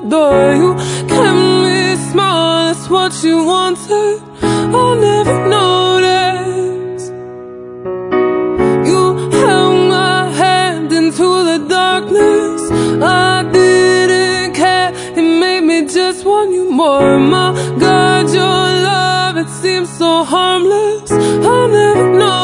adore you. Kept me small, that's what you wanted. I'll never notice. You held my hand into the darkness. I didn't care, it made me just want you more. My God, your love, it seems so harmless. I'll never know.